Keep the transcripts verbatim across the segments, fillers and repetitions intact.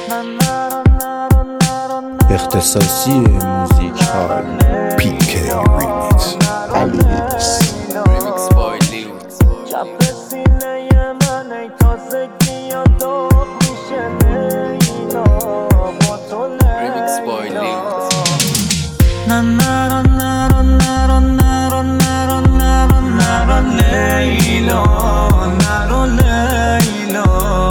اختصاصی موزیک های پی کی ریمیکس علیس ریمیکس بای لیوت. چپ سینه من ای تازگی یادم میشه لیلا با تو ریمیکس بای لیوت. نه نرو نرو نرو نرو نرو نرو نرو لیلا نرو لیلا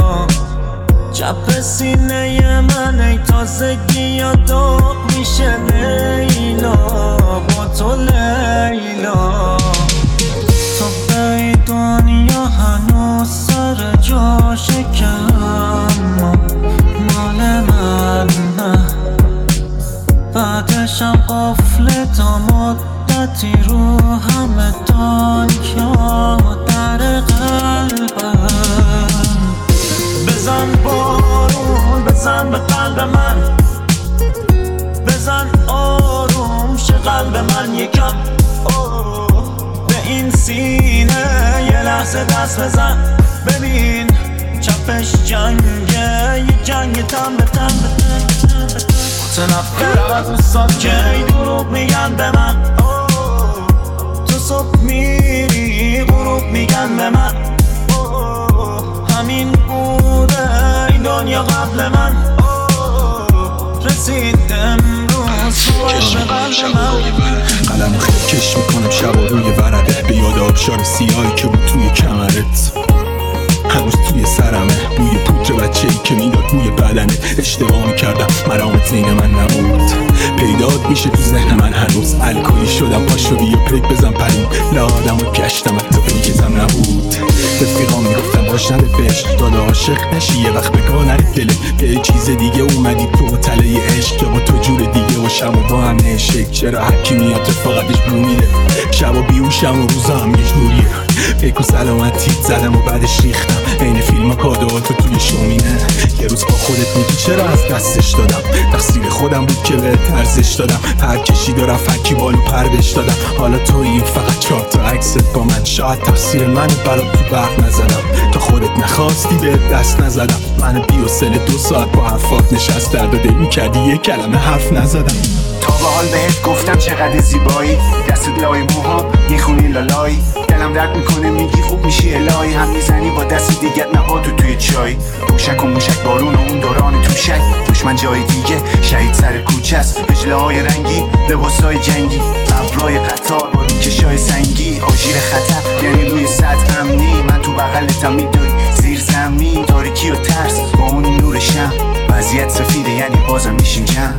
چپ سینه من ای تازگی یادم میشه لیلا با تو لیلا تو به دنیا هنوز سر جاشه که اما مال من نه بعدشم قفل تا مدتی رو همه دنیا در قلبم بزن بارون بزن به قلب من بزن آروم شه قلب من یکم به این سینه یه لحظه دست بزن ببین چپش جنگه یه جنگ تن به تن متنفر از دوستات که ای دروغ میگن به من تو صبح میری غروب میگن به من همین بوده این دنیا قبل من رسید امروز کش میکنم شبا روی ورقه قلم خیلی کش میکنم شبا روی ورقه به یاد آبشار سیاهی که بود توی کمرت هنوز توی سرمه بوی پودر بچه‌ای که میداد بوی بدنت اشتباه میکردم مرامت نین من نبود پیدات میشه تو ذهن من هنوز الکلی شدم پاشو بیا پیک بزن پریم لادم و گشتم حتی پیگزم نبود رفیقام میگفتم باش نده بهش داده عاشق نشی یه وقت بگاه نره دله به یه چیز دیگه اومدی تو تله عشق که با تو جور دیگه و شب و با هم نشک چرا هرکی میاد فقطش بو میره شب و بیوشم و روزا هم یه جوریه فکر و سلامتیت زدم و بعدش ریختم این فیلم ها کادوهاتو توی شومینه یه روز با خودت میگی چرا از دستش دادم تقصیر خودم بود که به ارزش دادم پر کشید و رفت هرکی بالو پردش دادم حالا تو این فقط چهار تا عکست با من شاید تقصیر من برات تو برق نزدم تا خودت نخواستی به دست نزدم من بی و سل دو ساعت با حرفات نشست درد و دل میکردی یه کلمه حرف نزدم تا به حال بهت گفتم چقدر زیبایی دستت لای موها میخونی لالایی دلم درد میکنه میگی خوب میشی الهی هم میزنی با دست دیگه نهاتو توی چای موشک و موشک بارون و اون دوران توشک دشمن جای دیگه شهید سر کوچه است بجله های رنگی لباسای جنگی ابرای قطار با روکشای سنگی آژیر خطر یعنی روی سطح امنی من تو بغلتم میدوی زیر زمین تاریکی و ترس با اون نور شم وضعیت سفیده یعنی بازم میشین جمع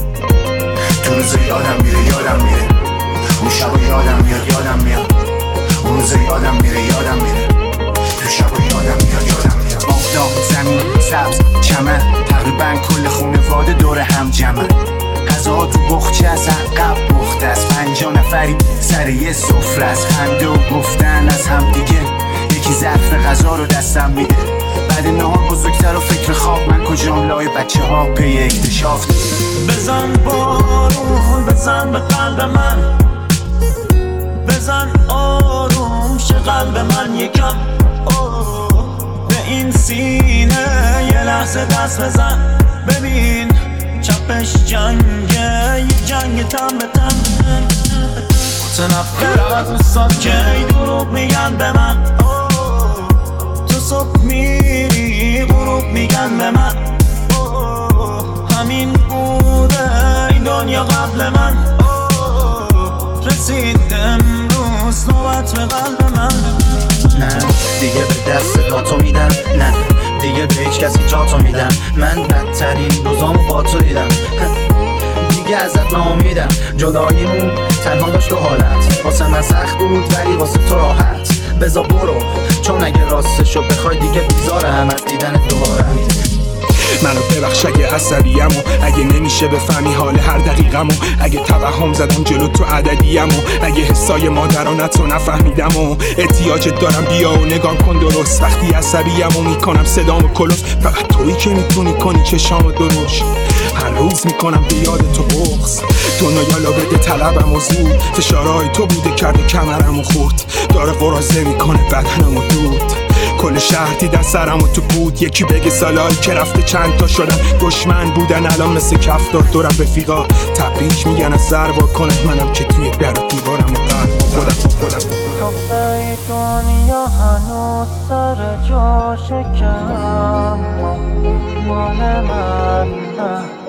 تو روزه یادم میره یادم میره اون شبا یادم میاد یادم میاد اون روزه یادم میره یادم میره تو شبا یادم میاد یادم میاد باغدام زمین سبز چمن تقریبا کل خونواده دور هم جمعن غذاها تو بخچه از عقب پخته است پنجاه نفری سر یه سفره از خنده و گفتن از هم دیگه یکی ظرف غذا رو دستم میده بعد نهار بزرگتر و فکر خواب من کجام لای بچه ها پی اکتشاف بزن بارون بزن به قلب من بزن آروم شه قلب من یکم به این سینه یه لحظه دست بزن ببین چپش جنگه یه جنگ تن به تن متنفر از دوستات که ای دروغ میگن به من تو صبح میری غروب میگن به من همین بوده این دنیا قبل من رسید امروز نوبت به قلب من نه دیگه به دست داتو میدم نه دیگه به هیچ کسی جاتو میدم من بدترین روزامو با تو دیدم دیگه ازت ناامیدم جداییمون تنها داشت دو حالت واسه من سخت بود ولی واسه تو راحت بذار برو چون اگه راستشو بخوای دیگه بیزارم از دیدن دوباره منو ببخش اگه عصبیم و اگه نمیشه بفهمی حال هر دقیقم و اگه توهم زدم جلو تو عددیم و اگه حسای مادرانت رو نفهمیدم و احتیاجت دارم بیا و نگام کن درست وقتی عصبیم و میکنم صدام و کلوس فقط تویی که میتونی کنی چشام درشت هر روز میکنم به یاد تو بغض دنیا یالا بده طلبم و زود فشارهای تو بوده کرده کمرم و خورد داره قرازه میکنه بدنم و دود کل شهر دیدن سرمو تو بود. یکی بگه سالایی که رفته چند تا شدن دشمن بودن الان مثل کفتار دو رفیقا تبریک میگن از سر وا کنه. منم که توی در و دیوارم و قلب خودم خودم ای دنیا هنوز سر جاشه که اما مال من نه